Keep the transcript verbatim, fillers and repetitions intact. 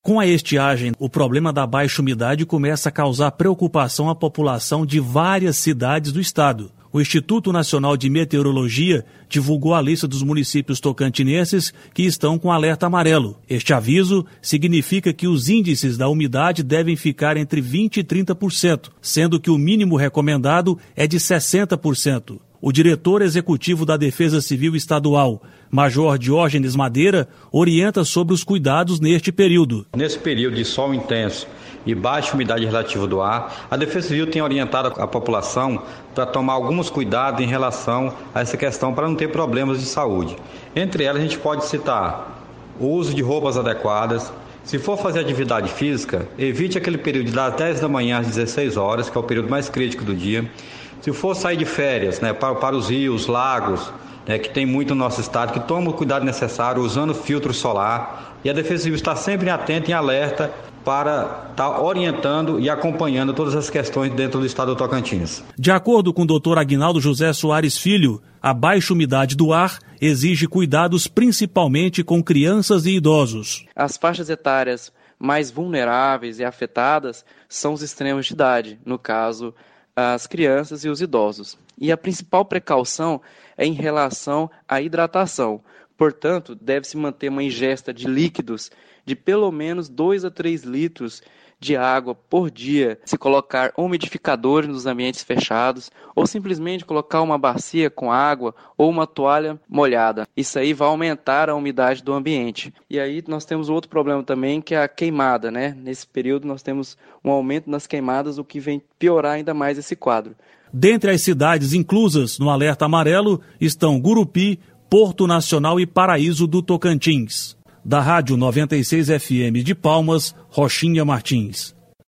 Com a estiagem, o problema da baixa umidade começa a causar preocupação à população de várias cidades do estado. O Instituto Nacional de Meteorologia divulgou a lista dos municípios tocantinenses que estão com alerta amarelo. Este aviso significa que os índices da umidade devem ficar entre vinte e trinta por cento, sendo que o mínimo recomendado é de sessenta por cento. O diretor executivo da Defesa Civil Estadual, Major Diógenes Madeira, orienta sobre os cuidados neste período. Nesse período de sol intenso e baixa umidade relativa do ar, a Defesa Civil tem orientado a população para tomar alguns cuidados em relação a essa questão para não ter problemas de saúde. Entre elas, a gente pode citar o uso de roupas adequadas. Se for fazer atividade física, evite aquele período das dez da manhã às dezesseis horas, que é o período mais crítico do dia. Se for sair de férias, né, para, para os rios, lagos, né, que tem muito no nosso estado, que tome o cuidado necessário usando filtro solar. E a Defesa Civil está sempre atenta e alerta para estar orientando e acompanhando todas as questões dentro do estado do Tocantins. De acordo com o doutor Aguinaldo José Soares Filho, a baixa umidade do ar exige cuidados principalmente com crianças e idosos. As faixas etárias mais vulneráveis e afetadas são os extremos de idade, no caso, as crianças e os idosos. E a principal precaução é em relação à hidratação. Portanto, deve-se manter uma ingesta de líquidos de pelo menos dois a três litros de água por dia. Se colocar umidificadores nos ambientes fechados ou simplesmente colocar uma bacia com água ou uma toalha molhada. Isso aí vai aumentar a umidade do ambiente. E aí nós temos outro problema também, que é a queimada, né? Nesse período nós temos um aumento nas queimadas, o que vem piorar ainda mais esse quadro. Dentre as cidades inclusas no alerta amarelo estão Gurupi, Porto Nacional e Paraíso do Tocantins. Da Rádio noventa e seis F M de Palmas, Rochinha Martins.